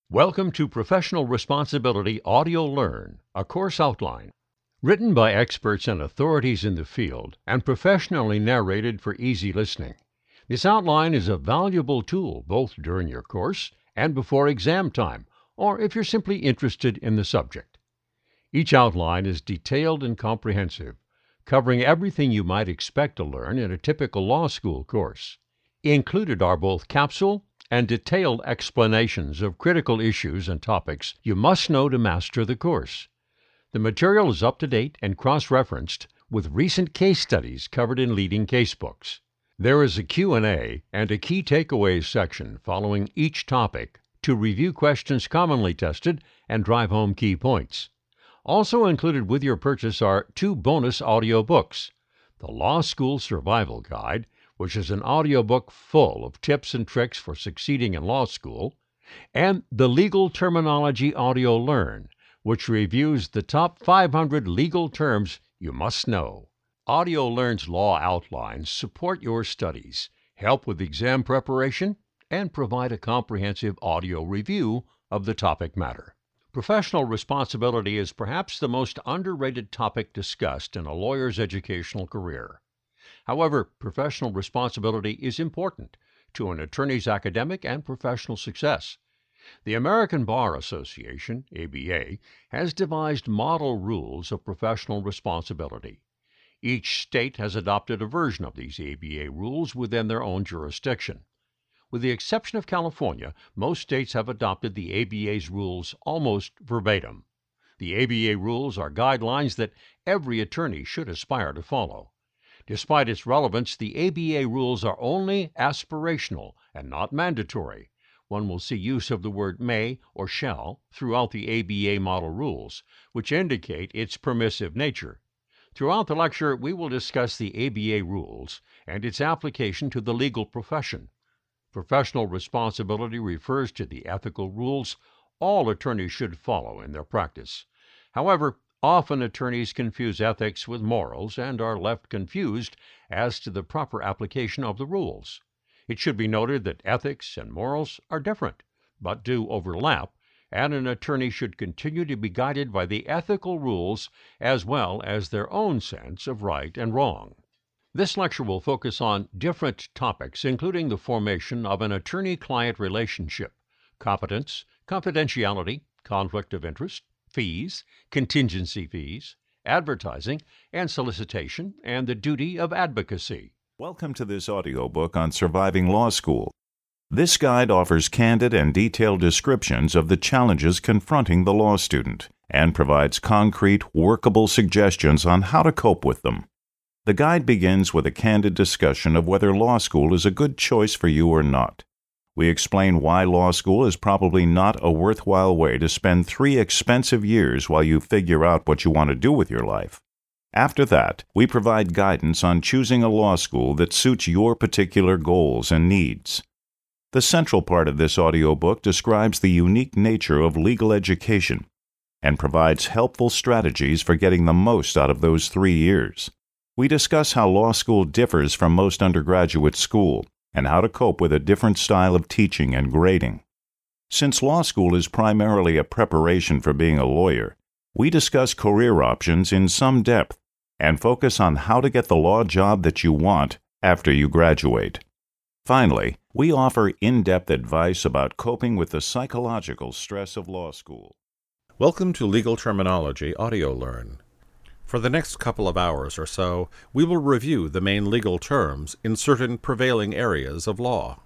Welcome to Professional Responsibility Audio Learn, a course outline. Written by experts and authorities in the field and professionally narrated for easy listening. This outline is a valuable tool both during your course and before exam time, or if you're simply interested in the subject. Each outline is detailed and comprehensive, covering everything you might expect to learn in a typical law school course. Included are both capsule and detailed explanations of critical issues and topics you must know to master the course. The material is up to date and cross-referenced with recent case studies covered in leading casebooks. There is a Q&A and a key takeaways section following each topic to review questions commonly tested and drive home key points. Also included with your purchase are 2 bonus audio books: The Law School Survival Guide, which is an audiobook full of tips and tricks for succeeding in law school, and The Legal Terminology Audio Learn, which reviews the top 500 legal terms you must know. Audio Learn's law outlines support your studies, help with exam preparation, and provide a comprehensive audio review of the topic matter. Professional responsibility is perhaps the most underrated topic discussed in a lawyer's educational career. However, professional responsibility is important to an attorney's academic and professional success. The American Bar Association, ABA, has devised model rules of professional responsibility. Each state has adopted a version of these ABA rules within their own jurisdiction. With the exception of California, most states have adopted the ABA's rules almost verbatim. The ABA rules are guidelines that every attorney should aspire to follow. Despite its relevance, the ABA rules are only aspirational and not mandatory. One will see use of the word may or shall throughout the ABA model rules, which indicate its permissive nature. Throughout the lecture, we will discuss the ABA rules and its application to the legal profession. Professional responsibility refers to the ethical rules all attorneys should follow in their practice. However, often attorneys confuse ethics with morals and are left confused as to the proper application of the rules. It should be noted that ethics and morals are different, but do overlap, and an attorney should continue to be guided by the ethical rules as well as their own sense of right and wrong. This lecture will focus on different topics, including the formation of an attorney-client relationship, competence, confidentiality, conflict of interest, fees, contingency fees, advertising and solicitation, and the duty of advocacy. Welcome to this audiobook on surviving law school. This guide offers candid and detailed descriptions of the challenges confronting the law student and provides concrete, workable suggestions on how to cope with them. The guide begins with a candid discussion of whether law school is a good choice for you or not. We explain why law school is probably not a worthwhile way to spend 3 expensive years while you figure out what you want to do with your life. After that, we provide guidance on choosing a law school that suits your particular goals and needs. The central part of this audiobook describes the unique nature of legal education and provides helpful strategies for getting the most out of those 3 years. We discuss how law school differs from most undergraduate school and how to cope with a different style of teaching and grading. Since law school is primarily a preparation for being a lawyer, we discuss career options in some depth and focus on how to get the law job that you want after you graduate. Finally, we offer in-depth advice about coping with the psychological stress of law school. Welcome to Legal Terminology Audio Learn. For the next couple of hours or so, we will review the main legal terms in certain prevailing areas of law: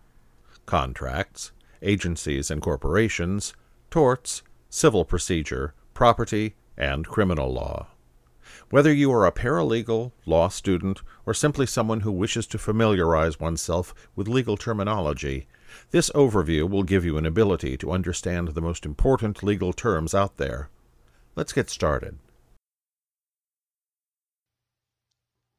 contracts, agencies and corporations, torts, civil procedure, property, and criminal law. Whether you are a paralegal, law student, or simply someone who wishes to familiarize oneself with legal terminology, this overview will give you an ability to understand the most important legal terms out there. Let's get started.